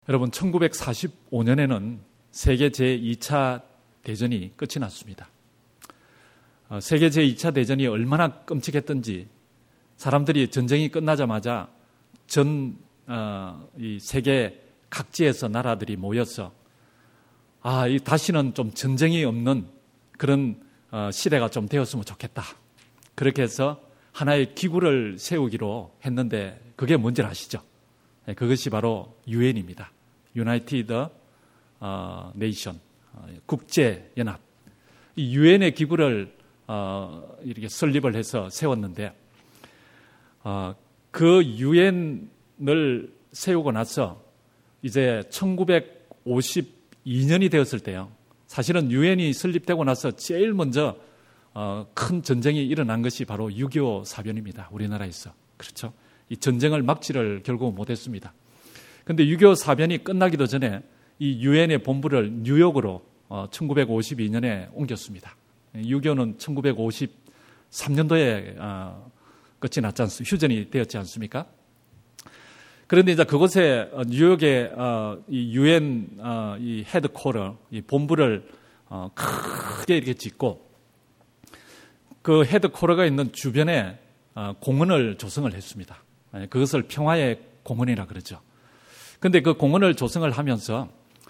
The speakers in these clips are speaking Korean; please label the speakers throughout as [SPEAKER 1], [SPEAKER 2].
[SPEAKER 1] 여러분, 1945년에는 세계 제2차 대전이 끝이 났습니다. 세계 제2차 대전이 얼마나 끔찍했던지 사람들이 전쟁이 끝나자마자 이 세계 각지에서 나라들이 모여서 다시는 좀 전쟁이 없는 그런 시대가 좀 되었으면 좋겠다. 그렇게 해서 하나의 기구를 세우기로 했는데 그게 뭔지 아시죠? 그것이 바로 유엔입니다. United Nation, 국제연합. 이 유엔의 기구를 이렇게 설립을 해서 세웠는데 그 유엔을 세우고 나서 이제 1952년이 되었을 때요. 사실은 유엔이 설립되고 나서 제일 먼저 큰 전쟁이 일어난 것이 바로 6.25 사변입니다. 우리나라에서. 그렇죠? 이 전쟁을 막지를 결국 못했습니다. 그런데 6.25 사변이 끝나기도 전에 이 유엔의 본부를 뉴욕으로 1952년에 옮겼습니다. 6.25는 1953년도에 끝이 났지 않습니까? 휴전이 되었지 않습니까? 그런데 이제 그곳에 뉴욕의 이 유엔 이 헤드쿼터, 이 본부를 크게 이렇게 짓고 그 헤드쿼터가 있는 주변에 공원을 조성을 했습니다. 그것을 평화의 공원이라 그러죠. 그런데 그 공원을 조성을 하면서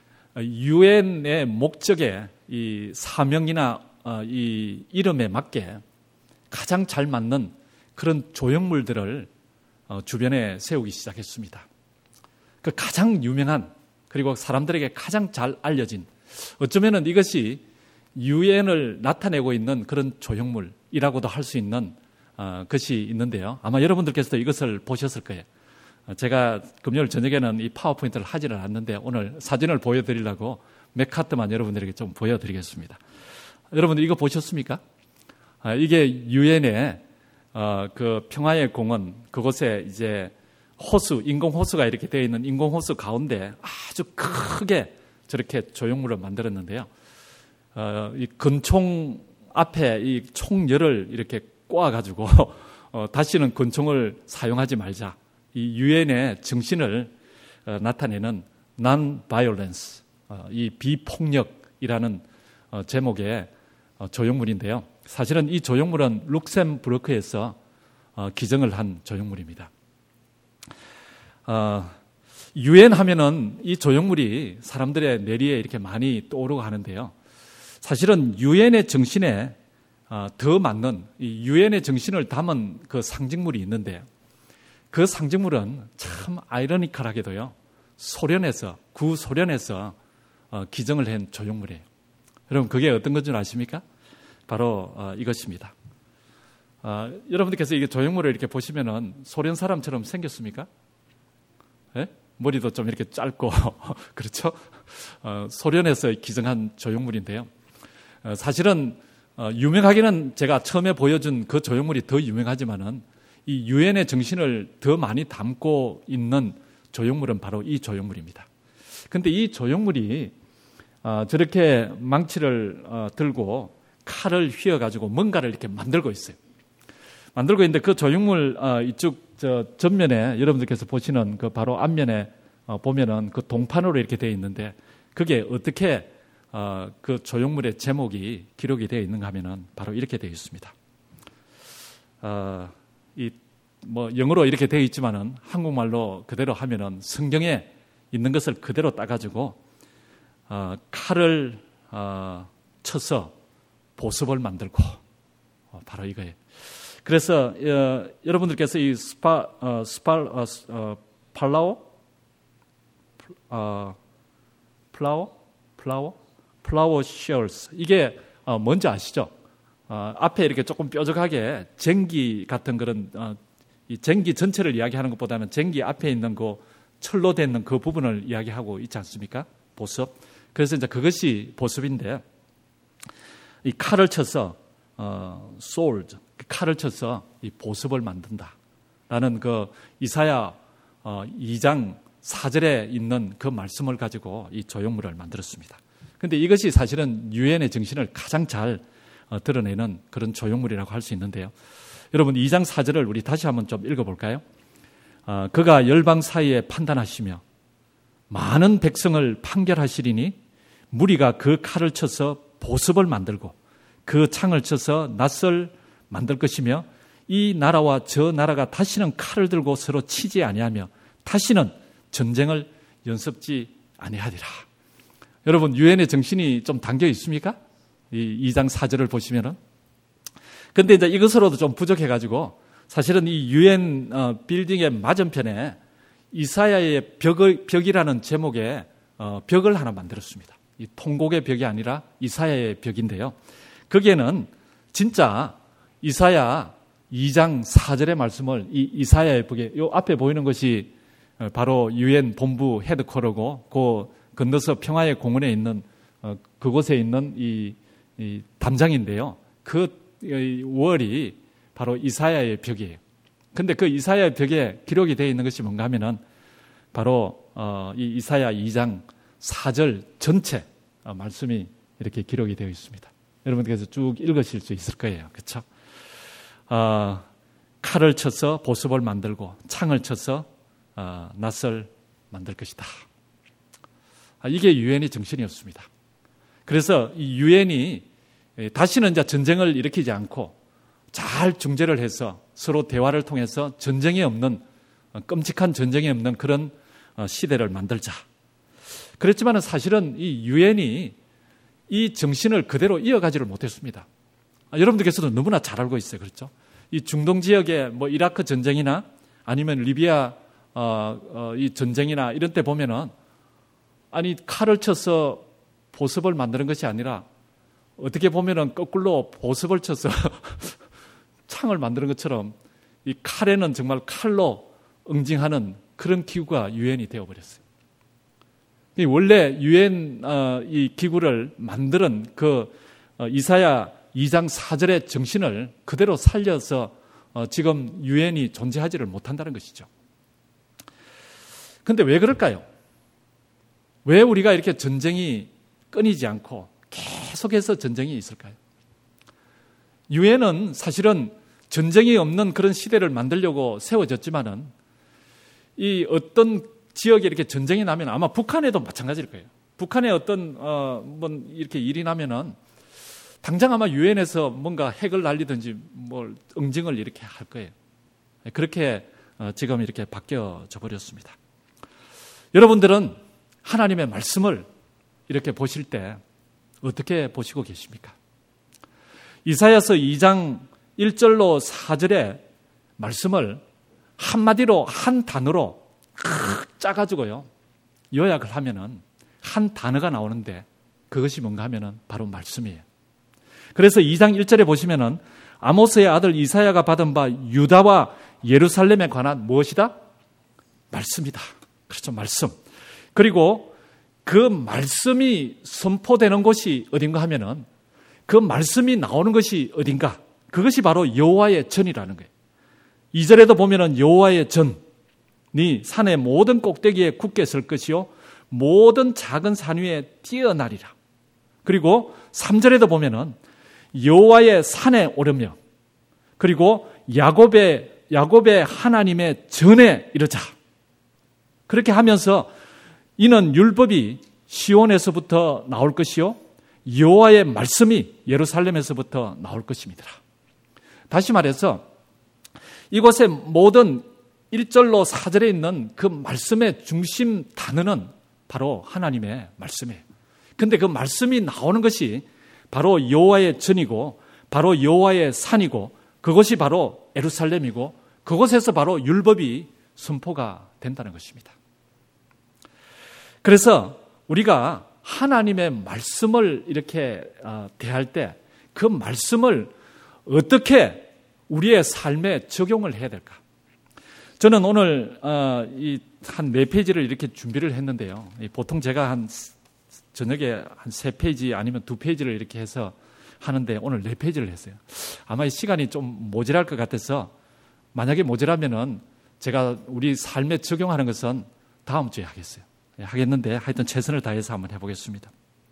[SPEAKER 1] 유엔의 목적에 이 사명이나 이 이름에 맞게 가장 잘 맞는 그런 조형물들을 주변에 세우기 시작했습니다. 그 가장 유명한 그리고 사람들에게 가장 잘 알려진 어쩌면은 이것이 유엔을 나타내고 있는 그런 조형물이라고도 할 수 있는 것이 있는데요. 아마 여러분들께서도 이것을 보셨을 거예요. 제가 금요일 저녁에는 이 파워포인트를 하지는 않는데 오늘 사진을 보여드리려고 몇 카트만 여러분들에게 좀 보여드리겠습니다. 여러분들 이거 보셨습니까? 이게 유엔의 그 평화의 공원, 그곳에 이제 호수, 인공호수가 이렇게 되어 있는 인공호수 가운데 아주 크게 저렇게 조형물을 만들었는데요. 이 권총 앞에 이 총열을 이렇게 꼬아가지고 다시는 권총을 사용하지 말자. 이 유엔의 정신을 나타내는 non-violence, 이 비폭력이라는 제목의 조형물인데요. 사실은 이 조형물은 룩셈부르크에서 기증을 한 조형물입니다. 유엔 하면은 이 조형물이 사람들의 뇌리에 이렇게 많이 떠오르고 하는데요. 사실은 유엔의 정신에 더 맞는 이 유엔의 정신을 담은 그 상징물이 있는데 그 상징물은 참 아이러니컬하게도요. 구소련에서 기증을 한 조형물이에요. 여러분 그게 어떤 건 줄 아십니까? 바로 이것입니다. 여러분들께서 이게 조형물을 이렇게 보시면은 소련 사람처럼 생겼습니까? 네? 머리도 좀 이렇게 짧고 그렇죠? 소련에서 기증한 조형물인데요. 사실은 유명하기는 제가 처음에 보여준 그 조형물이 더 유명하지만은 이 유엔의 정신을 더 많이 담고 있는 조형물은 바로 이 조형물입니다. 그런데 이 조형물이 저렇게 망치를 들고 칼을 휘어가지고 뭔가를 이렇게 만들고 있어요. 만들고 있는데 그 조형물 이쪽 전면에 여러분들께서 보시는 그 바로 앞면에 보면은 그 동판으로 이렇게 되어 있는데 그게 어떻게 그 조형물의 제목이 기록이 되어 있는가 하면은 바로 이렇게 되어 있습니다. 영어로 이렇게 되어 있지만은 한국말로 그대로 하면은 성경에 있는 것을 그대로 따가지고 칼을 쳐서 보습을 만들고 바로 이거예요. 그래서 여러분들께서 이 플라워 쉘스 이게 뭔지 아시죠? 앞에 이렇게 조금 뾰족하게 쟁기 같은 그런 이 쟁기 전체를 이야기하는 것보다는 쟁기 앞에 있는 그 철로 된 그 부분을 이야기하고 있지 않습니까? 보습. 그래서 이제 그것이 보습인데 이 칼을 쳐서 sword 칼을 쳐서 이 보습을 만든다라는 그 이사야 2장 4절에 있는 그 말씀을 가지고 이 조형물을 만들었습니다. 그런데 이것이 사실은 유엔의 정신을 가장 잘 드러내는 그런 조형물이라고 할 수 있는데요. 여러분 2장 4절을 우리 다시 한번 좀 읽어볼까요? 그가 열방 사이에 판단하시며 많은 백성을 판결하시리니 무리가 그 칼을 쳐서 보습을 만들고 그 창을 쳐서 낫을 만들 것이며 이 나라와 저 나라가 다시는 칼을 들고 서로 치지 아니하며 다시는 전쟁을 연습지 아니하리라. 여러분, 유엔의 정신이 좀 담겨 있습니까? 이 2장 4절을 보시면은. 근데 이제 이것으로도 좀 부족해가지고 사실은 이 유엔 빌딩의 맞은편에 이사야의 벽이라는 제목의 벽을 하나 만들었습니다. 이 통곡의 벽이 아니라 이사야의 벽인데요. 거기에는 진짜 이사야 2장 4절의 말씀을 이 이사야의 벽에 요 앞에 보이는 것이 바로 유엔 본부 헤드쿼터고 그 건너서 평화의 공원에 있는 그곳에 있는 이 담장인데요. 그 월이 바로 이사야의 벽이에요. 근데 그 이사야의 벽에 기록이 되어 있는 것이 뭔가 하면은 바로 이 이사야 2장 4절 전체 말씀이 이렇게 기록이 되어 있습니다. 여러분께서 쭉 읽으실 수 있을 거예요. 그렇죠? 칼을 쳐서 보습을 만들고 창을 쳐서 낫을 만들 것이다. 이게 유엔의 정신이었습니다. 그래서 이 유엔이 다시는 이제 전쟁을 일으키지 않고 잘 중재를 해서 서로 대화를 통해서 전쟁이 없는, 끔찍한 전쟁이 없는 그런 시대를 만들자. 그랬지만 사실은 이 유엔이 이 정신을 그대로 이어가지를 못했습니다. 여러분들께서도 너무나 잘 알고 있어요. 그렇죠? 이 중동 지역의 뭐 이라크 전쟁이나 아니면 리비아 이 전쟁이나 이런 때 보면은 아니 칼을 쳐서 보습을 만드는 것이 아니라 어떻게 보면은 거꾸로 보습을 쳐서 창을 만드는 것처럼 이 칼에는 정말 칼로 응징하는 그런 기구가 유엔이 되어버렸어요. 원래 유엔 이 기구를 만드는 그 이사야 2장 4절의 정신을 그대로 살려서 지금 유엔이 존재하지를 못한다는 것이죠. 그런데 왜 그럴까요? 왜 우리가 이렇게 전쟁이 끊이지 않고 계속해서 전쟁이 있을까요? 유엔은 사실은 전쟁이 없는 그런 시대를 만들려고 세워졌지만은 이 어떤 지역에 이렇게 전쟁이 나면 아마 북한에도 마찬가지일 거예요. 북한에 어떤 뭐 이렇게 일이 나면은 당장 아마 유엔에서 뭔가 핵을 날리든지 뭘 응징을 이렇게 할 거예요. 그렇게 지금 이렇게 바뀌어져 버렸습니다. 여러분들은 하나님의 말씀을 이렇게 보실 때 어떻게 보시고 계십니까? 이사야서 2장 1절로 4절의 말씀을 한마디로 한 단어로 짜가지고요 요약을 하면은 한 단어가 나오는데 그것이 뭔가 하면은 바로 말씀이에요. 그래서 2장 1절에 보시면은 아모스의 아들 이사야가 받은 바 유다와 예루살렘에 관한 무엇이다? 말씀이다. 그렇죠, 말씀. 그리고 그 말씀이 선포되는 곳이 어딘가 하면은 그 말씀이 나오는 것이 어딘가? 그것이 바로 여호와의 전이라는 거예요. 2절에도 보면은 여호와의 전이 산의 모든 꼭대기에 굳게 설 것이요 모든 작은 산 위에 뛰어나리라. 그리고 3절에도 보면은 여호와의 산에 오르며 그리고 야곱의 하나님의 전에 이르자. 그렇게 하면서 이는 율법이 시온에서부터 나올 것이요 여호와의 말씀이 예루살렘에서부터 나올 것입니다. 다시 말해서 이곳의 모든 1절로 4절에 있는 그 말씀의 중심 단어는 바로 하나님의 말씀이에요. 그런데 그 말씀이 나오는 것이 바로 여호와의 전이고 바로 여호와의 산이고 그것이 바로 예루살렘이고 그곳에서 바로 율법이 선포가 된다는 것입니다. 그래서 우리가 하나님의 말씀을 이렇게 대할 때 그 말씀을 어떻게 우리의 삶에 적용을 해야 될까? 저는 오늘 한 4페이지를 이렇게 준비를 했는데요. 보통 제가 저녁에 한 3페이지 아니면 2페이지를 이렇게 해서 하는데 오늘 4페이지를 했어요. 아마 이 시간이 좀 모자랄 것 같아서 만약에 모자라면은 제가 우리 삶에 적용하는 것은 다음 주에 하겠는데 하여튼 최선을 다해서 한번 해보겠습니다.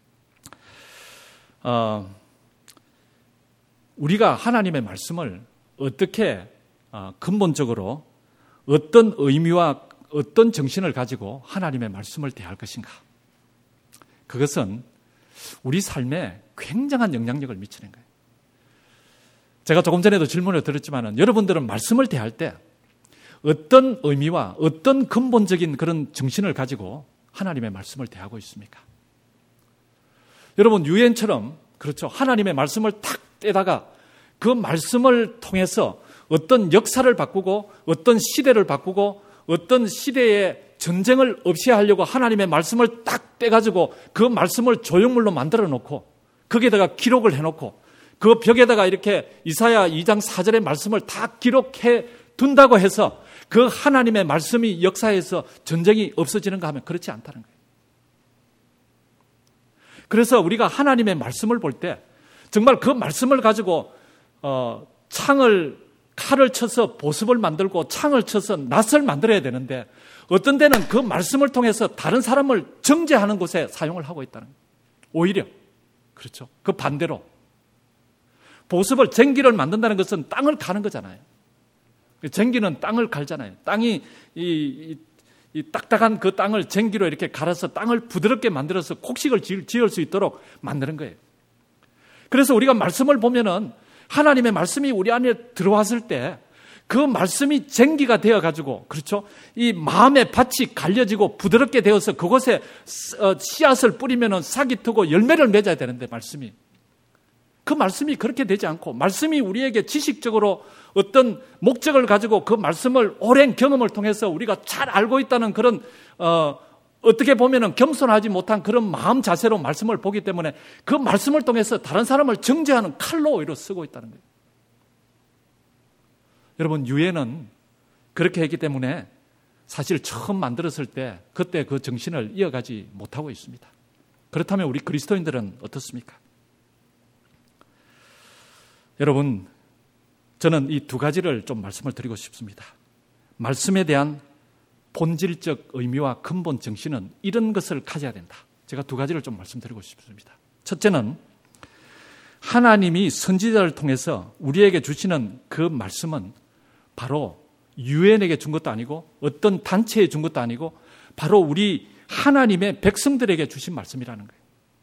[SPEAKER 1] 우리가 하나님의 말씀을 어떻게 근본적으로 어떤 의미와 어떤 정신을 가지고 하나님의 말씀을 대할 것인가? 그것은 우리 삶에 굉장한 영향력을 미치는 거예요. 제가 조금 전에도 질문을 드렸지만 여러분들은 말씀을 대할 때 어떤 의미와 어떤 근본적인 그런 정신을 가지고 하나님의 말씀을 대하고 있습니까? 여러분, 유엔처럼 그렇죠. 하나님의 말씀을 탁 떼다가 그 말씀을 통해서 어떤 역사를 바꾸고 어떤 시대를 바꾸고 어떤 시대의 전쟁을 없이 하려고 하나님의 말씀을 딱 떼가지고 그 말씀을 조형물로 만들어 놓고 거기에다가 기록을 해놓고 그 벽에다가 이렇게 이사야 2장 4절의 말씀을 다 기록해 둔다고 해서 그 하나님의 말씀이 역사에서 전쟁이 없어지는가 하면 그렇지 않다는 거예요. 그래서 우리가 하나님의 말씀을 볼 때 정말 그 말씀을 가지고 칼을 쳐서 보습을 만들고 창을 쳐서 낫을 만들어야 되는데 어떤 데는 그 말씀을 통해서 다른 사람을 정죄하는 곳에 사용을 하고 있다는 거예요. 오히려 그렇죠. 그 반대로 보습을 쟁기를 만든다는 것은 땅을 가는 거잖아요. 쟁기는 땅을 갈잖아요. 땅이 이 딱딱한 그 땅을 쟁기로 이렇게 갈아서 땅을 부드럽게 만들어서 곡식을 지을 수 있도록 만드는 거예요. 그래서 우리가 말씀을 보면은 하나님의 말씀이 우리 안에 들어왔을 때 그 말씀이 쟁기가 되어가지고 그렇죠. 이 마음의 밭이 갈려지고 부드럽게 되어서 그곳에 씨앗을 뿌리면은 싹이 트고 열매를 맺어야 되는데 그 말씀이 그렇게 되지 않고 말씀이 우리에게 지식적으로 어떤 목적을 가지고 그 말씀을 오랜 경험을 통해서 우리가 잘 알고 있다는 그런 어떻게 보면은 겸손하지 못한 그런 마음 자세로 말씀을 보기 때문에 그 말씀을 통해서 다른 사람을 정죄하는 칼로 오히려 쓰고 있다는 거예요. 여러분, 유엔은 그렇게 했기 때문에 사실 처음 만들었을 때 그때 그 정신을 이어가지 못하고 있습니다. 그렇다면 우리 그리스도인들은 어떻습니까? 여러분, 저는 이 두 가지를 좀 말씀을 드리고 싶습니다. 말씀에 대한 본질적 의미와 근본 정신은 이런 것을 가져야 된다. 제가 두 가지를 좀 말씀드리고 싶습니다. 첫째는 하나님이 선지자를 통해서 우리에게 주시는 그 말씀은 바로 유엔에게 준 것도 아니고 어떤 단체에 준 것도 아니고 바로 우리 하나님의 백성들에게 주신 말씀이라는 거예요.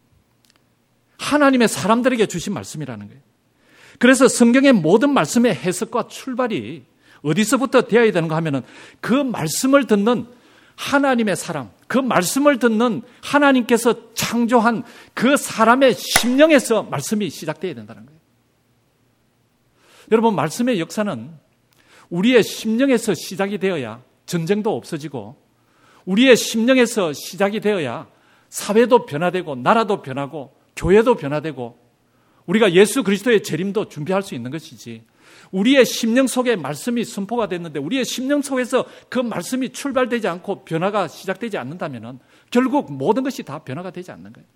[SPEAKER 1] 하나님의 사람들에게 주신 말씀이라는 거예요. 그래서 성경의 모든 말씀의 해석과 출발이 어디서부터 되어야 되는가 하면은 그 말씀을 듣는 하나님의 사람, 그 말씀을 듣는 하나님께서 창조한 그 사람의 심령에서 말씀이 시작되어야 된다는 거예요. 여러분, 말씀의 역사는 우리의 심령에서 시작이 되어야 전쟁도 없어지고 우리의 심령에서 시작이 되어야 사회도 변화되고 나라도 변하고 교회도 변화되고 우리가 예수 그리스도의 재림도 준비할 수 있는 것이지 우리의 심령 속에 말씀이 선포가 됐는데 우리의 심령 속에서 그 말씀이 출발되지 않고 변화가 시작되지 않는다면 결국 모든 것이 다 변화가 되지 않는 거예요.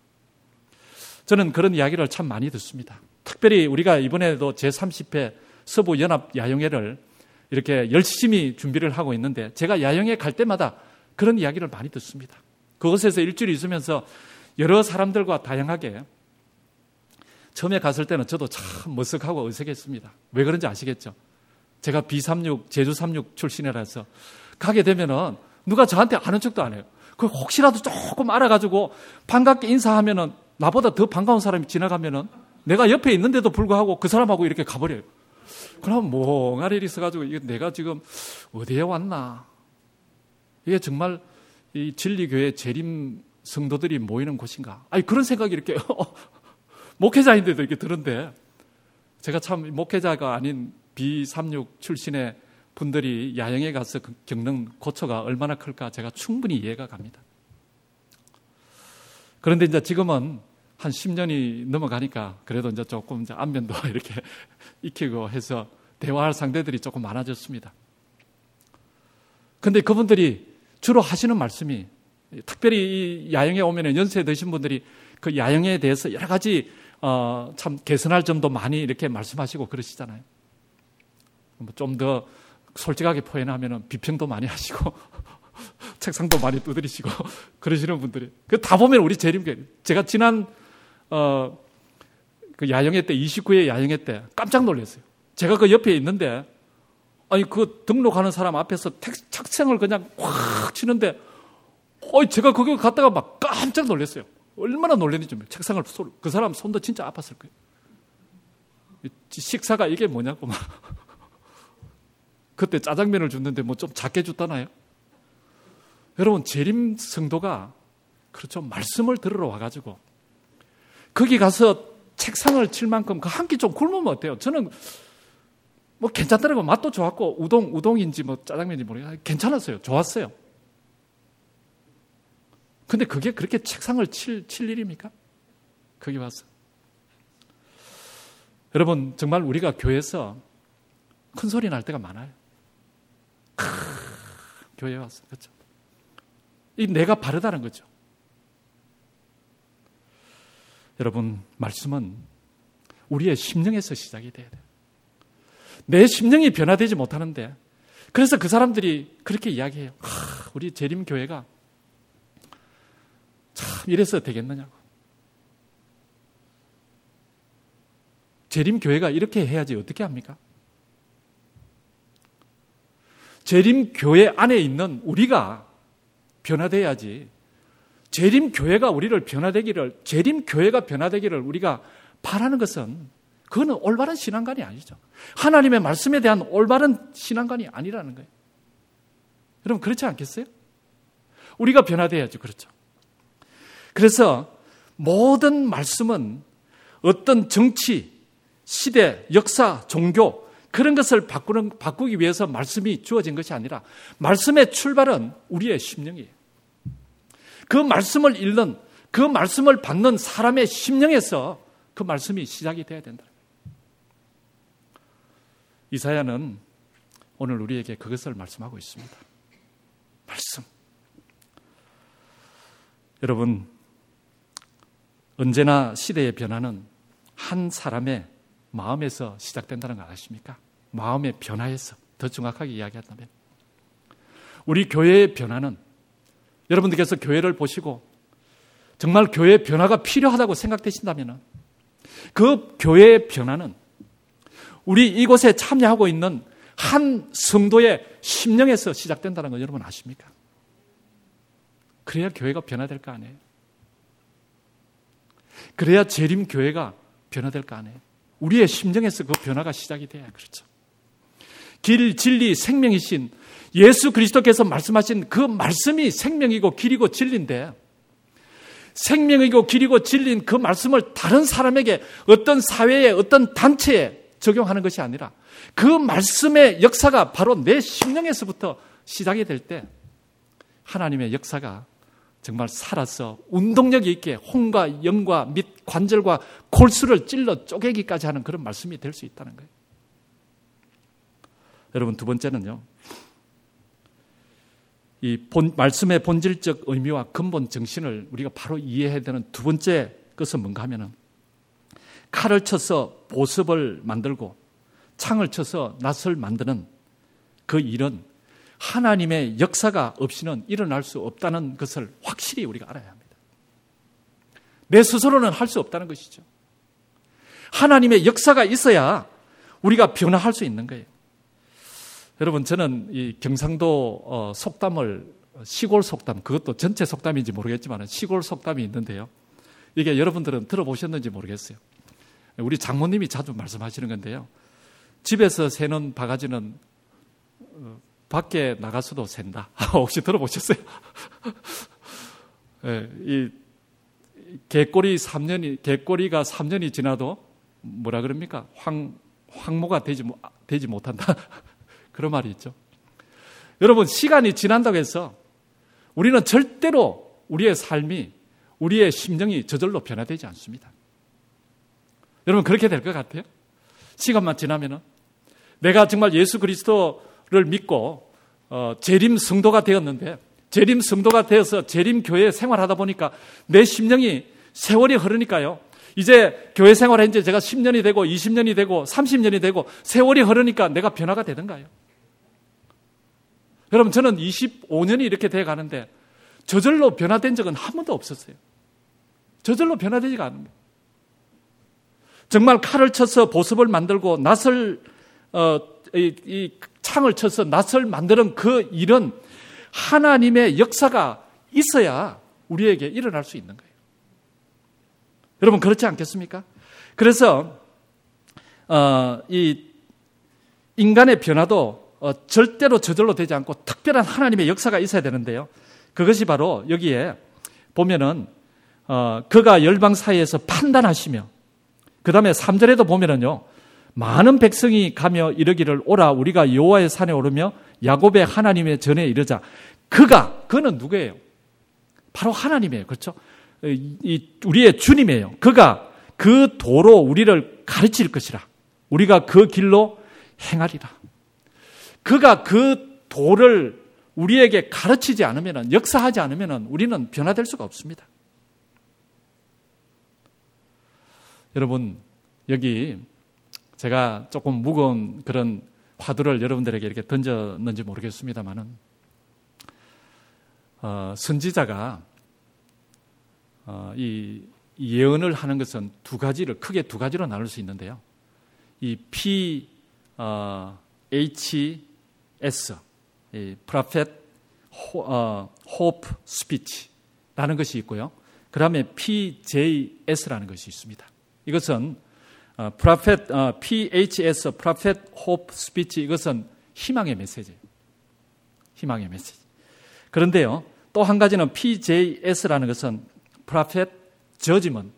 [SPEAKER 1] 저는 그런 이야기를 참 많이 듣습니다. 특별히 우리가 이번에도 제30회 서부연합 야영회를 이렇게 열심히 준비를 하고 있는데 제가 야영회 갈 때마다 그런 이야기를 많이 듣습니다. 그곳에서 일주일 있으면서 여러 사람들과 다양하게 처음에 갔을 때는 저도 참 머쓱하고 어색했습니다. 왜 그런지 아시겠죠? 제가 B36, 제주 36 출신이라서 가게 되면은 누가 저한테 아는 척도 안 해요. 그 혹시라도 조금 알아가지고 반갑게 인사하면은 나보다 더 반가운 사람이 지나가면은 내가 옆에 있는데도 불구하고 그 사람하고 이렇게 가버려요. 그럼 멍하니 있어가지고 이게 내가 지금 어디에 왔나? 이게 정말 이 진리교회 재림 성도들이 모이는 곳인가? 아니 그런 생각이 이렇게 목회자인데도 이렇게 드는데 제가 참 목회자가 아닌 B36 출신의 분들이 야영에 가서 겪는 고초가 얼마나 클까 제가 충분히 이해가 갑니다. 그런데 이제 지금은 한 10년이 넘어가니까 그래도 이제 조금 이제 안면도 이렇게 익히고 해서 대화할 상대들이 조금 많아졌습니다. 그런데 그분들이 주로 하시는 말씀이 특별히 이 야영에 오면 연세 드신 분들이 그 야영에 대해서 여러 가지 참 개선할 점도 많이 이렇게 말씀하시고 그러시잖아요. 좀 더 솔직하게 표현하면 비평도 많이 하시고 책상도 많이 두드리시고 그러시는 분들이 그 다 보면 우리 재림교회 제가 지난 그 야영회 때 29회 야영회 때 깜짝 놀랐어요. 제가 그 옆에 있는데 아니 그 등록하는 사람 앞에서 착생을 그냥 확 치는데 제가 거기 갔다가 막 깜짝 놀랐어요. 얼마나 놀랐는지 책상을 그 사람 손도 진짜 아팠을 거예요. 식사가 이게 뭐냐고 막 그때 짜장면을 줬는데 뭐 좀 작게 줬다나요? 여러분 재림 성도가 그렇죠. 말씀을 들으러 와가지고 거기 가서 책상을 칠 만큼 그 한 끼 좀 굶으면 어때요? 저는 뭐 괜찮더라고요. 맛도 좋았고 우동인지 뭐 짜장면인지 모르겠어요. 괜찮았어요. 좋았어요. 근데 그게 그렇게 책상을 칠 일입니까? 거기 와서. 여러분 정말 우리가 교회에서 큰 소리 날 때가 많아요. 교회에 와서. 그렇죠? 이 내가 바르다는 거죠. 여러분 말씀은 우리의 심령에서 시작이 돼야 돼요. 내 심령이 변화되지 못하는데 그래서 그 사람들이 그렇게 이야기해요. 우리 재림교회가 참 이래서 되겠느냐고. 재림교회가 이렇게 해야지 어떻게 합니까? 재림교회 안에 있는 우리가 변화돼야지 재림교회가 재림교회가 변화되기를 우리가 바라는 것은 그거는 올바른 신앙관이 아니죠. 하나님의 말씀에 대한 올바른 신앙관이 아니라는 거예요. 여러분 그렇지 않겠어요? 우리가 변화돼야죠. 그렇죠. 그래서 모든 말씀은 어떤 정치, 시대, 역사, 종교 그런 것을 바꾸기 위해서 말씀이 주어진 것이 아니라 말씀의 출발은 우리의 심령이에요. 그 말씀을 읽는, 그 말씀을 받는 사람의 심령에서 그 말씀이 시작이 돼야 된다. 이사야는 오늘 우리에게 그것을 말씀하고 있습니다. 말씀. 여러분, 언제나 시대의 변화는 한 사람의 마음에서 시작된다는 거 아십니까? 마음의 변화에서. 더 정확하게 이야기한다면 우리 교회의 변화는 여러분들께서 교회를 보시고 정말 교회의 변화가 필요하다고 생각되신다면 그 교회의 변화는 우리 이곳에 참여하고 있는 한 성도의 심령에서 시작된다는 거 여러분 아십니까? 그래야 교회가 변화될 거 아니에요? 그래야 재림교회가 변화될 거 아니에요? 우리의 심령에서 그 변화가 시작이 돼야 그렇죠. 길, 진리, 생명이신 예수 그리스도께서 말씀하신 그 말씀이 생명이고 길이고 진리인데 생명이고 길이고 진리인 그 말씀을 다른 사람에게 어떤 사회에 어떤 단체에 적용하는 것이 아니라 그 말씀의 역사가 바로 내 심령에서부터 시작이 될 때 하나님의 역사가 정말 살아서 운동력 있게 혼과 영과 및 관절과 골수를 찔러 쪼개기까지 하는 그런 말씀이 될 수 있다는 거예요. 여러분 두 번째는요. 이 말씀의 본질적 의미와 근본 정신을 우리가 바로 이해해야 되는 두 번째 것은 뭔가 하면은 칼을 쳐서 보습을 만들고 창을 쳐서 낫을 만드는 그 일은 하나님의 역사가 없이는 일어날 수 없다는 것을 확실히 우리가 알아야 합니다. 내 스스로는 할 수 없다는 것이죠. 하나님의 역사가 있어야 우리가 변화할 수 있는 거예요. 여러분 저는 이 경상도 속담을 시골 속담 그것도 전체 속담인지 모르겠지만 시골 속담이 있는데요. 이게 여러분들은 들어보셨는지 모르겠어요. 우리 장모님이 자주 말씀하시는 건데요. 집에서 새는 바가지는 밖에 나가서도 샌다. 혹시 들어보셨어요? 네, 이 개꼬리가 3년이 지나도 뭐라 그럽니까? 황모가 되지 못한다. 그런 말이 있죠. 여러분 시간이 지난다고 해서 우리는 절대로 우리의 삶이 우리의 심령이 저절로 변화되지 않습니다. 여러분 그렇게 될 것 같아요? 시간만 지나면은 내가 정말 예수 그리스도를 믿고 재림 성도가 되었는데 재림 성도가 되어서 재림 교회에 생활하다 보니까 내 심령이 세월이 흐르니까요. 이제 교회 생활한 지 제가 10년이 되고 20년이 되고 30년이 되고 세월이 흐르니까 내가 변화가 되던가요? 여러분 저는 25년이 이렇게 돼 가는데 저절로 변화된 적은 한 번도 없었어요. 저절로 변화되지가 않은 거예요. 정말 칼을 쳐서 보습을 만들고 낫을 이 창을 쳐서 낫을 만드는 그 일은 하나님의 역사가 있어야 우리에게 일어날 수 있는 거예요. 여러분 그렇지 않겠습니까? 그래서 이 인간의 변화도 절대로 저절로 되지 않고 특별한 하나님의 역사가 있어야 되는데요. 그것이 바로 여기에 보면은 그가 열방 사이에서 판단하시며, 그 다음에 3절에도 보면은요, 많은 백성이 가며 이르기를 오라 우리가 여호와의 산에 오르며 야곱의 하나님의 전에 이르자. 그는 누구예요? 바로 하나님이에요. 그렇죠? 우리의 주님이에요. 그가 그 도로 우리를 가르칠 것이라. 우리가 그 길로 행하리라. 그가 그 도를 우리에게 가르치지 않으면, 역사하지 않으면 우리는 변화될 수가 없습니다. 여러분, 여기 제가 조금 무거운 그런 화두를 여러분들에게 이렇게 던졌는지 모르겠습니다만은, 선지자가 이 예언을 하는 것은 크게 두 가지로 나눌 수 있는데요. 이 PHS, 이 Prophet Hope Speech라는 것이 있고요. 그 다음에 PJS라는 것이 있습니다. 이것은 PHS, Prophet Hope Speech, 이것은 희망의 메시지예요. 희망의 메시지. 그런데요, 또 한 가지는 PJS라는 것은 Prophet Judgment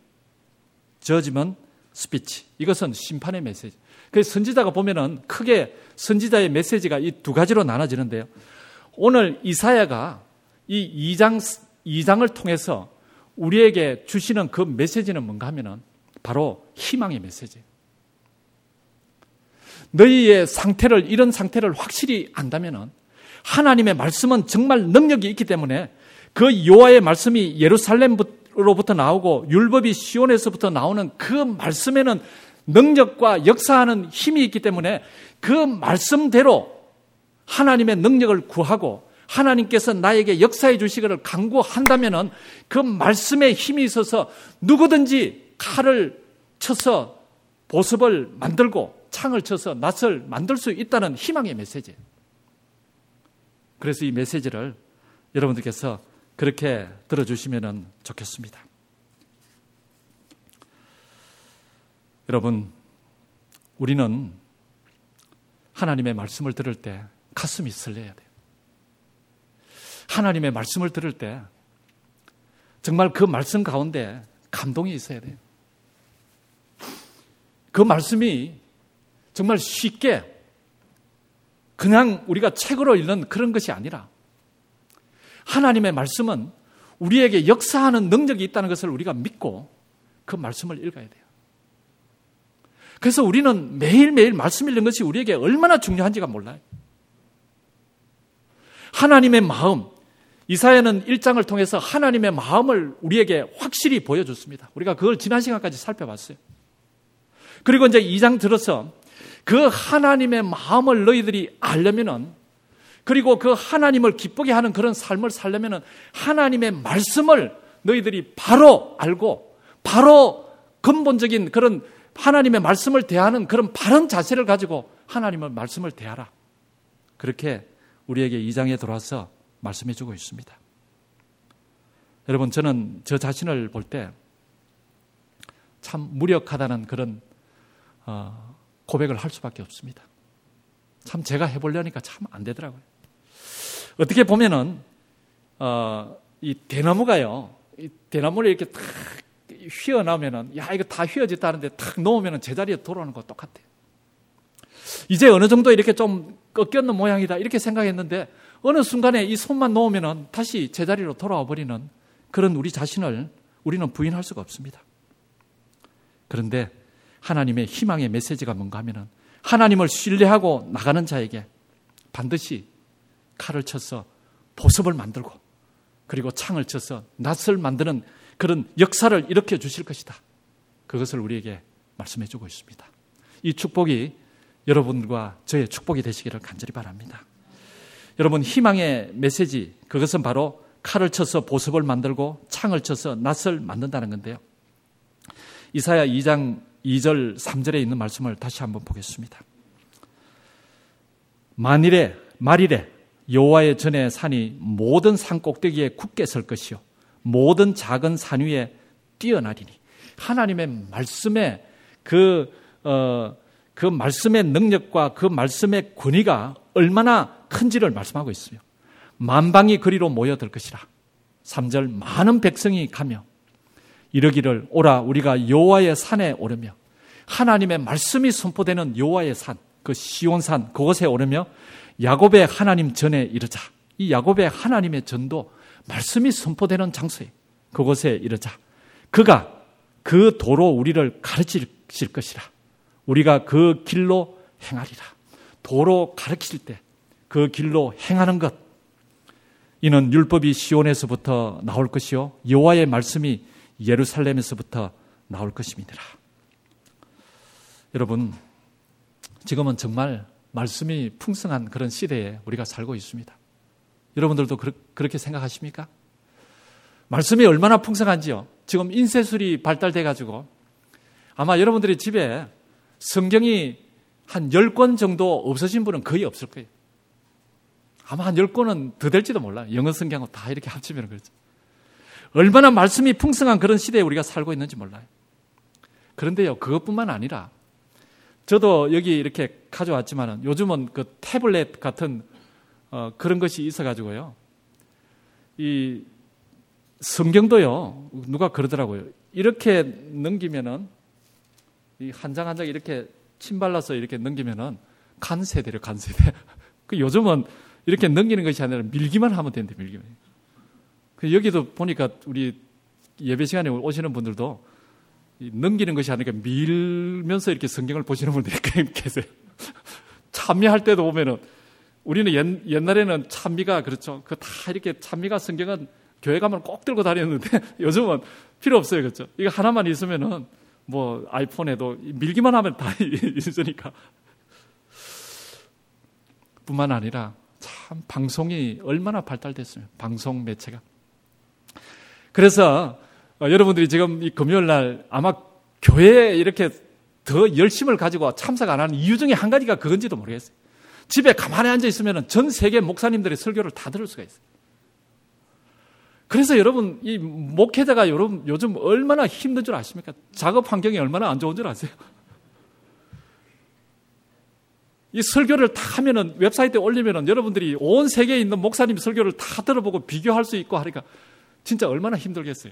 [SPEAKER 1] Speech. 이것은 심판의 메시지. 그래서 선지자가 보면은 크게 선지자의 메시지가 이 두 가지로 나눠지는데요. 오늘 이사야가 이 2장을 통해서 우리에게 주시는 그 메시지는 뭔가 하면은 바로 희망의 메시지예요. 너희의 상태를, 이런 상태를 확실히 안다면은 하나님의 말씀은 정말 능력이 있기 때문에 그 여호와의 말씀이 예루살렘으로부터 나오고 율법이 시온에서부터 나오는 그 말씀에는 능력과 역사하는 힘이 있기 때문에 그 말씀대로 하나님의 능력을 구하고 하나님께서 나에게 역사해 주시기를 간구한다면은 그 말씀에 힘이 있어서 누구든지 칼을 쳐서 보습을 만들고 창을 쳐서 낫을 만들 수 있다는 희망의 메시지예요. 그래서 이 메시지를 여러분들께서 그렇게 들어주시면 좋겠습니다. 여러분, 우리는 하나님의 말씀을 들을 때 가슴이 설레야 돼요. 하나님의 말씀을 들을 때 정말 그 말씀 가운데 감동이 있어야 돼요. 그 말씀이 정말 쉽게 그냥 우리가 책으로 읽는 그런 것이 아니라 하나님의 말씀은 우리에게 역사하는 능력이 있다는 것을 우리가 믿고 그 말씀을 읽어야 돼요. 그래서 우리는 매일매일 말씀 읽는 것이 우리에게 얼마나 중요한지가 몰라요. 하나님의 마음, 이사야는 1장을 통해서 하나님의 마음을 우리에게 확실히 보여줬습니다. 우리가 그걸 지난 시간까지 살펴봤어요. 그리고 이제 2장 들어서 그 하나님의 마음을 너희들이 알려면은, 그리고 그 하나님을 기쁘게 하는 그런 삶을 살려면은 하나님의 말씀을 너희들이 바로 알고 바로 근본적인 그런 하나님의 말씀을 대하는 그런 바른 자세를 가지고 하나님의 말씀을 대하라. 그렇게 우리에게 2장에 들어와서 말씀해 주고 있습니다. 여러분, 저는 저 자신을 볼 때 참 무력하다는 그런 고백을 할 수밖에 없습니다. 참 제가 해보려니까 참 안 되더라고요. 어떻게 보면은 이 대나무가요, 이 대나무를 이렇게 탁 휘어나오면은 야, 이거 다 휘어졌다 하는데 탁 놓으면은 제자리에 돌아오는 거 똑같아요. 이제 어느 정도 이렇게 좀 꺾였는 모양이다 이렇게 생각했는데 어느 순간에 이 손만 놓으면은 다시 제자리로 돌아와 버리는 그런 우리 자신을 우리는 부인할 수가 없습니다. 그런데 하나님의 희망의 메시지가 뭔가 하면은 하나님을 신뢰하고 나가는 자에게 반드시 칼을 쳐서 보습을 만들고 그리고 창을 쳐서 낫을 만드는 그런 역사를 일으켜 주실 것이다. 그것을 우리에게 말씀해 주고 있습니다. 이 축복이 여러분과 저의 축복이 되시기를 간절히 바랍니다. 여러분, 희망의 메시지, 그것은 바로 칼을 쳐서 보습을 만들고 창을 쳐서 낫을 만든다는 건데요. 이사야 2장 2절 3절에 있는 말씀을 다시 한번 보겠습니다. 말일에 여호와의 전에 산이 모든 산 꼭대기에 굳게 설 것이요 모든 작은 산 위에 뛰어나리니. 하나님의 말씀에 그 말씀의 능력과 그 말씀의 권위가 얼마나 큰지를 말씀하고 있어요. 만방이 그리로 모여들 것이라. 3절 많은 백성이 가며 이르기를 오라 우리가 여호와의 산에 오르며 하나님의 말씀이 선포되는 여호와의 산, 그 시온산 그곳에 오르며 야곱의 하나님 전에 이르자. 이 야곱의 하나님의 전도 말씀이 선포되는 장소에 그곳에 이르자. 그가 그 도로 우리를 가르칠 것이라. 우리가 그 길로 행하리라. 도로 가르칠 때 그 길로 행하는 것. 이는 율법이 시온에서부터 나올 것이요 여호와의 말씀이 예루살렘에서부터 나올 것입니다. 여러분, 지금은 정말 말씀이 풍성한 그런 시대에 우리가 살고 있습니다. 여러분들도 그렇게 생각하십니까? 말씀이 얼마나 풍성한지요. 지금 인쇄술이 발달돼 가지고 아마 여러분들의 집에 성경이 한 10권 정도 없으신 분은 거의 없을 거예요. 아마 한 10권은 더 될지도 몰라요. 영어 성경하고 다 이렇게 합치면 그렇죠. 얼마나 말씀이 풍성한 그런 시대에 우리가 살고 있는지 몰라요. 그런데요, 그것뿐만 아니라 저도 여기 이렇게 가져왔지만 요즘은 그 태블릿 같은 그런 것이 있어가지고요. 이 성경도요, 누가 그러더라고요. 이렇게 넘기면은 이 한 장 한 장 이렇게 침 발라서 이렇게 넘기면은 간세대래요, 간세대. 그 요즘은 이렇게 넘기는 것이 아니라 밀기만 하면 된대, 밀기만. 여기도 보니까 우리 예배 시간에 오시는 분들도 넘기는 것이 아니라 밀면서 이렇게 성경을 보시는 분들이 계세요. 찬미할 때도 보면은 우리는 옛날에는 찬미가 그렇죠. 그 다 이렇게 찬미가 성경은 교회 가면 꼭 들고 다녔는데 요즘은 필요 없어요, 그렇죠. 이거 하나만 있으면은 뭐 아이폰에도 밀기만 하면 다 있으니까. 뿐만 아니라 참 방송이 얼마나 발달됐어요. 방송 매체가. 그래서 여러분들이 지금 이 금요일 날 아마 교회에 이렇게 더 열심을 가지고 참석 안 하는 이유 중에 한 가지가 그건지도 모르겠어요. 집에 가만히 앉아 있으면 전 세계 목사님들의 설교를 다 들을 수가 있어요. 그래서 여러분, 이 목회자가 요즘 얼마나 힘든 줄 아십니까? 작업 환경이 얼마나 안 좋은 줄 아세요? 이 설교를 다 하면은 웹사이트에 올리면은 여러분들이 온 세계에 있는 목사님 설교를 다 들어보고 비교할 수 있고 하니까 진짜 얼마나 힘들겠어요.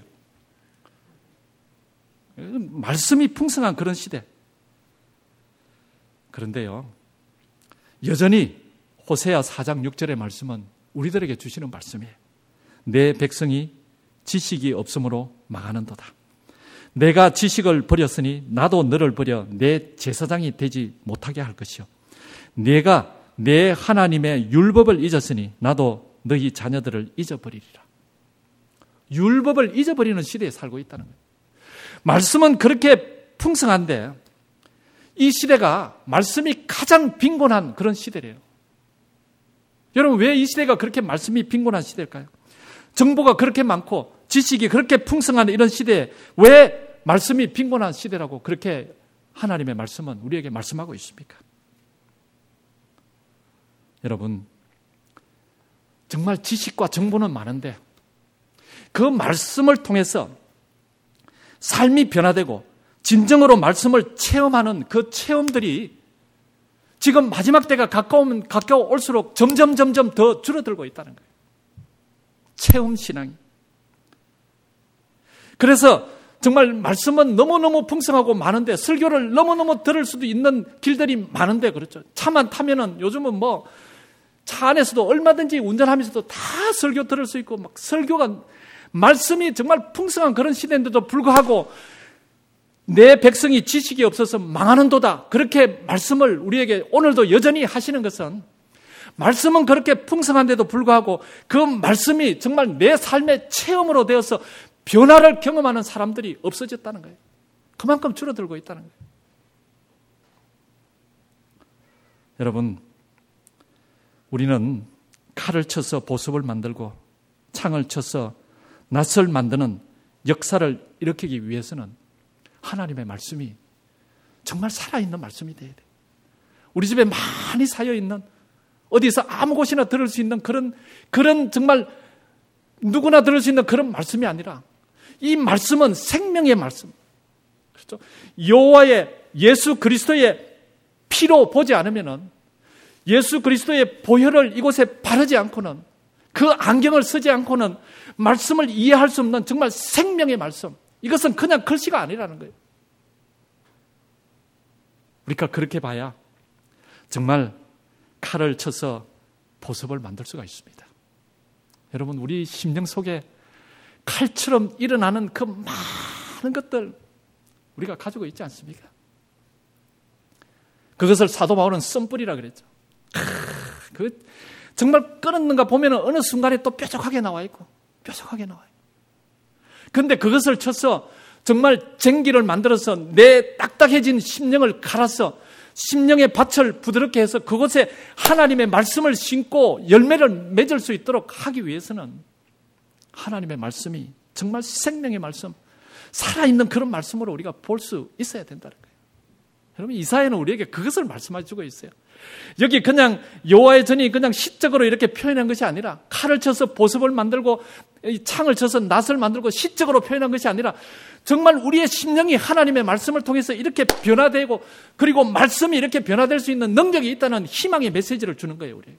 [SPEAKER 1] 말씀이 풍성한 그런 시대. 그런데요, 여전히 호세아 4장 6절의 말씀은 우리들에게 주시는 말씀이에요. 내 백성이 지식이 없으므로 망하는도다. 내가 지식을 버렸으니 나도 너를 버려 내 제사장이 되지 못하게 할 것이요. 내가 내 하나님의 율법을 잊었으니 나도 너희 자녀들을 잊어버리리라. 율법을 잊어버리는 시대에 살고 있다는 거예요. 말씀은 그렇게 풍성한데 이 시대가 말씀이 가장 빈곤한 그런 시대래요. 여러분, 왜 이 시대가 그렇게 말씀이 빈곤한 시대일까요? 정보가 그렇게 많고 지식이 그렇게 풍성한 이런 시대에 왜 말씀이 빈곤한 시대라고 그렇게 하나님의 말씀은 우리에게 말씀하고 있습니까? 여러분, 정말 지식과 정보는 많은데 그 말씀을 통해서 삶이 변화되고 진정으로 말씀을 체험하는 그 체험들이 지금 마지막 때가 가까울수록 점점 더 줄어들고 있다는 거예요. 체험 신앙이. 그래서 정말 말씀은 너무너무 풍성하고 많은데 설교를 너무너무 들을 수도 있는 길들이 많은데 그렇죠. 차만 타면은 요즘은 뭐 차 안에서도 얼마든지 운전하면서도 다 설교 들을 수 있고 막 설교가 말씀이 정말 풍성한 그런 시대인데도 불구하고 내 백성이 지식이 없어서 망하는도다. 그렇게 말씀을 우리에게 오늘도 여전히 하시는 것은 말씀은 그렇게 풍성한데도 불구하고 그 말씀이 정말 내 삶의 체험으로 되어서 변화를 경험하는 사람들이 없어졌다는 거예요. 그만큼 줄어들고 있다는 거예요. 여러분, 우리는 칼을 쳐서 보습을 만들고 창을 쳐서 낫을 만드는 역사를 일으키기 위해서는 하나님의 말씀이 정말 살아있는 말씀이 돼야 돼요. 우리 집에 많이 쌓여있는 어디서 아무 곳이나 들을 수 있는 그런 정말 누구나 들을 수 있는 그런 말씀이 아니라 이 말씀은 생명의 말씀. 그렇죠? 여호와의 예수 그리스도의 피로 보지 않으면은 예수 그리스도의 보혈을 이곳에 바르지 않고는 그 안경을 쓰지 않고는 말씀을 이해할 수 없는 정말 생명의 말씀. 이것은 그냥 글씨가 아니라는 거예요. 우리가 그렇게 봐야 정말 칼을 쳐서 보습을 만들 수가 있습니다. 여러분, 우리 심령 속에 칼처럼 일어나는 그 많은 것들 우리가 가지고 있지 않습니까? 그것을 사도 바울은 썸뿌리라 그랬죠. 정말 끊었는가 보면 어느 순간에 또 뾰족하게 나와 있고 뾰족하게 나와요. 그런데 그것을 쳐서 정말 쟁기를 만들어서 내 딱딱해진 심령을 갈아서 심령의 밭을 부드럽게 해서 그곳에 하나님의 말씀을 심고 열매를 맺을 수 있도록 하기 위해서는 하나님의 말씀이 정말 생명의 말씀, 살아있는 그런 말씀으로 우리가 볼 수 있어야 된다는 거예요. 여러분, 이사야는 우리에게 그것을 말씀해 주고 있어요. 여기 그냥 여호와의 전이 그냥 시적으로 이렇게 표현한 것이 아니라 칼을 쳐서 보습을 만들고 창을 쳐서 낫을 만들고 시적으로 표현한 것이 아니라 정말 우리의 심령이 하나님의 말씀을 통해서 이렇게 변화되고 그리고 말씀이 이렇게 변화될 수 있는 능력이 있다는 희망의 메시지를 주는 거예요, 우리에게.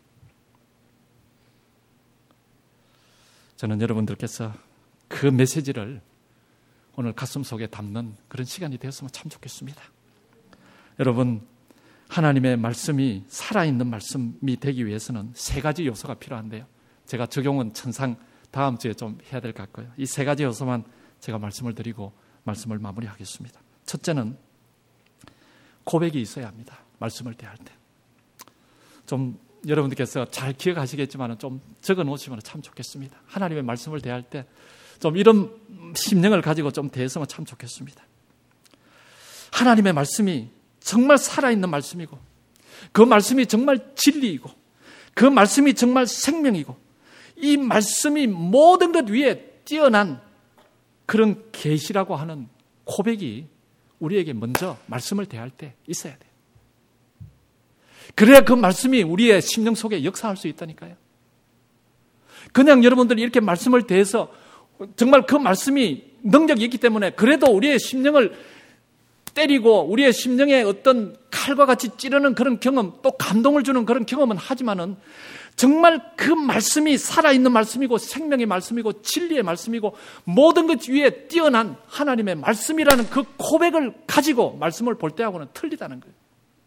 [SPEAKER 1] 저는 여러분들께서 그 메시지를 오늘 가슴 속에 담는 그런 시간이 되었으면 참 좋겠습니다. 여러분, 하나님의 말씀이 살아있는 말씀이 되기 위해서는 세 가지 요소가 필요한데요. 제가 적용은 천상 다음 주에 좀 해야 될 것 같고요. 이 세 가지 요소만 제가 말씀을 드리고 말씀을 마무리하겠습니다. 첫째는 고백이 있어야 합니다. 말씀을 대할 때. 좀 여러분들께서 잘 기억하시겠지만 좀 적어 놓으시면 참 좋겠습니다. 하나님의 말씀을 대할 때 좀 이런 심령을 가지고 좀 대했으면 참 좋겠습니다. 하나님의 말씀이 정말 살아있는 말씀이고 그 말씀이 정말 진리이고 그 말씀이 정말 생명이고 이 말씀이 모든 것 위에 뛰어난 그런 계시라고 하는 고백이 우리에게 먼저 말씀을 대할 때 있어야 돼요. 그래야 그 말씀이 우리의 심령 속에 역사할 수 있다니까요. 그냥 여러분들이 이렇게 말씀을 대해서 정말 그 말씀이 능력이 있기 때문에 그래도 우리의 심령을 때리고 우리의 심령에 어떤 칼과 같이 찌르는 그런 경험, 또 감동을 주는 그런 경험은 하지만은 정말 그 말씀이 살아있는 말씀이고 생명의 말씀이고 진리의 말씀이고 모든 것 위에 뛰어난 하나님의 말씀이라는 그 고백을 가지고 말씀을 볼 때하고는 틀리다는 거예요.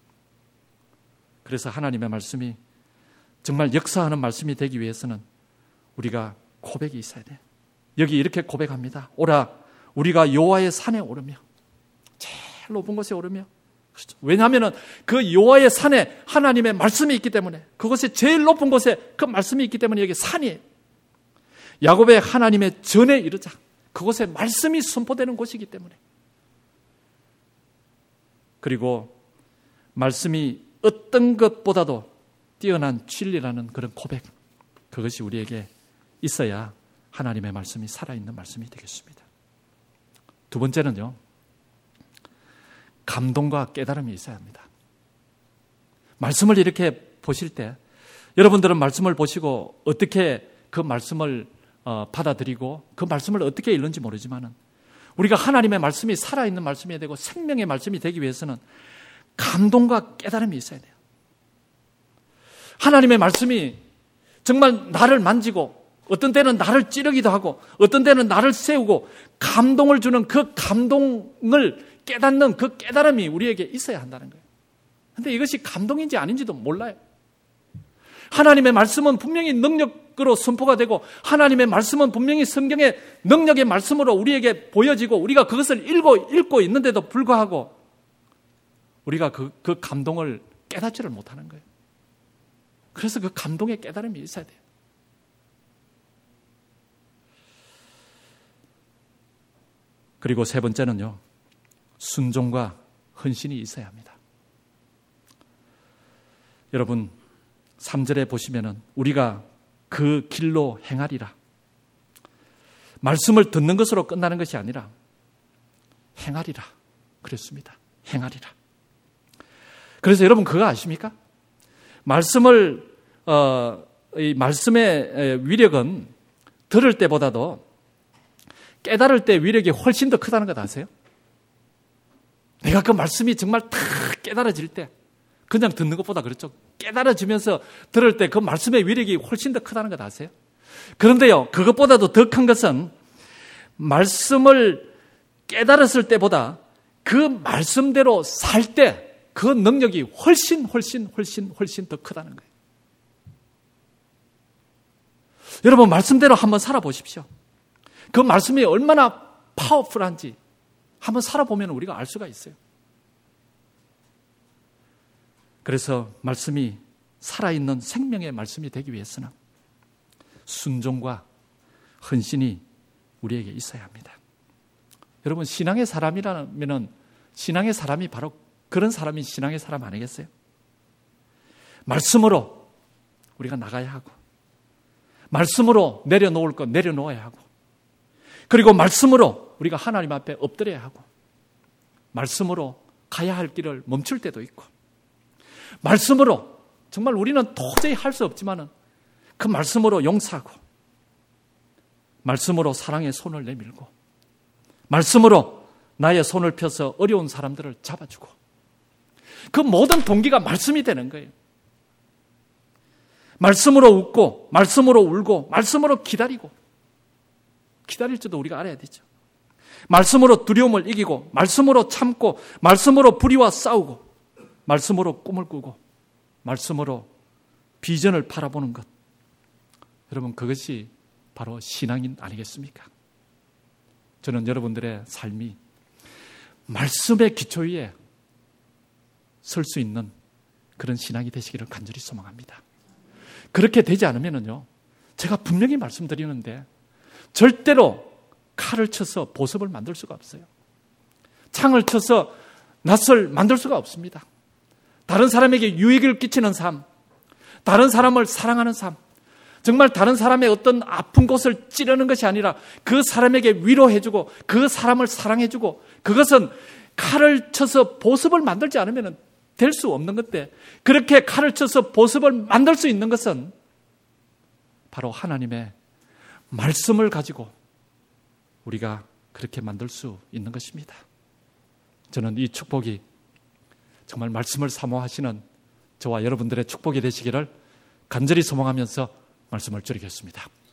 [SPEAKER 1] 그래서 하나님의 말씀이 정말 역사하는 말씀이 되기 위해서는 우리가 고백이 있어야 돼요. 여기 이렇게 고백합니다. 오라, 우리가 여호와의 산에 오르며 제일 높은 곳에 오르며. 그렇죠. 왜냐하면 그 여호와의 산에 하나님의 말씀이 있기 때문에 그곳에 제일 높은 곳에 그 말씀이 있기 때문에 여기 산이에요. 야곱의 하나님의 전에 이르자. 그곳에 말씀이 선포되는 곳이기 때문에. 그리고 말씀이 어떤 것보다도 뛰어난 진리라는 그런 고백, 그것이 우리에게 있어야 하나님의 말씀이 살아있는 말씀이 되겠습니다. 두 번째는요, 감동과 깨달음이 있어야 합니다. 말씀을 이렇게 보실 때 여러분들은 말씀을 보시고 어떻게 그 말씀을 받아들이고 그 말씀을 어떻게 읽는지 모르지만 우리가 하나님의 말씀이 살아있는 말씀이 되고 생명의 말씀이 되기 위해서는 감동과 깨달음이 있어야 돼요. 하나님의 말씀이 정말 나를 만지고 어떤 때는 나를 찌르기도 하고 어떤 때는 나를 세우고 감동을 주는 그 감동을 깨닫는 그 깨달음이 우리에게 있어야 한다는 거예요. 그런데 이것이 감동인지 아닌지도 몰라요. 하나님의 말씀은 분명히 능력으로 선포가 되고 하나님의 말씀은 분명히 성경의 능력의 말씀으로 우리에게 보여지고 우리가 그것을 읽고 있는데도 불구하고 우리가 그 감동을 깨닫지를 못하는 거예요. 그래서 그 감동의 깨달음이 있어야 돼요. 그리고 세 번째는요, 순종과 헌신이 있어야 합니다. 여러분, 3절에 보시면은 우리가 그 길로 행하리라. 말씀을 듣는 것으로 끝나는 것이 아니라 행하리라 그랬습니다. 행하리라. 그래서 여러분 그거 아십니까? 말씀을 이 말씀의 위력은 들을 때보다도 깨달을 때 위력이 훨씬 더 크다는 것 아세요? 내가 그 말씀이 정말 다 깨달아질 때, 그냥 듣는 것보다 그렇죠. 깨달아지면서 들을 때 그 말씀의 위력이 훨씬 더 크다는 것 아세요? 그런데요, 그것보다도 더 큰 것은 말씀을 깨달았을 때보다 그 말씀대로 살 때 그 능력이 훨씬 더 크다는 거예요. 여러분, 말씀대로 한번 살아보십시오. 그 말씀이 얼마나 파워풀한지 한번 살아보면 우리가 알 수가 있어요. 그래서 말씀이 살아있는 생명의 말씀이 되기 위해서는 순종과 헌신이 우리에게 있어야 합니다. 여러분, 신앙의 사람이라면 신앙의 사람이 바로 그런 사람이 신앙의 사람 아니겠어요? 말씀으로 우리가 나가야 하고, 말씀으로 내려놓을 것 내려놓아야 하고, 그리고 말씀으로 우리가 하나님 앞에 엎드려야 하고, 말씀으로 가야 할 길을 멈출 때도 있고, 말씀으로 정말 우리는 도저히 할 수 없지만은 그 말씀으로 용서하고, 말씀으로 사랑의 손을 내밀고, 말씀으로 나의 손을 펴서 어려운 사람들을 잡아주고, 그 모든 동기가 말씀이 되는 거예요. 말씀으로 웃고, 말씀으로 울고, 말씀으로 기다리고, 기다릴 줄도 우리가 알아야 되죠. 말씀으로 두려움을 이기고, 말씀으로 참고, 말씀으로 불의와 싸우고, 말씀으로 꿈을 꾸고, 말씀으로 비전을 바라보는 것. 여러분, 그것이 바로 신앙인 아니겠습니까? 저는 여러분들의 삶이 말씀의 기초 위에 설 수 있는 그런 신앙이 되시기를 간절히 소망합니다. 그렇게 되지 않으면요, 제가 분명히 말씀드리는데 절대로 칼을 쳐서 보습을 만들 수가 없어요. 창을 쳐서 낫을 만들 수가 없습니다. 다른 사람에게 유익을 끼치는 삶, 다른 사람을 사랑하는 삶, 정말 다른 사람의 어떤 아픈 곳을 찌르는 것이 아니라 그 사람에게 위로해주고 그 사람을 사랑해주고, 그것은 칼을 쳐서 보습을 만들지 않으면 될 수 없는 건데, 그렇게 칼을 쳐서 보습을 만들 수 있는 것은 바로 하나님의 말씀을 가지고 우리가 그렇게 만들 수 있는 것입니다. 저는 이 축복이 정말 말씀을 사모하시는 저와 여러분들의 축복이 되시기를 간절히 소망하면서 말씀을 드리겠습니다.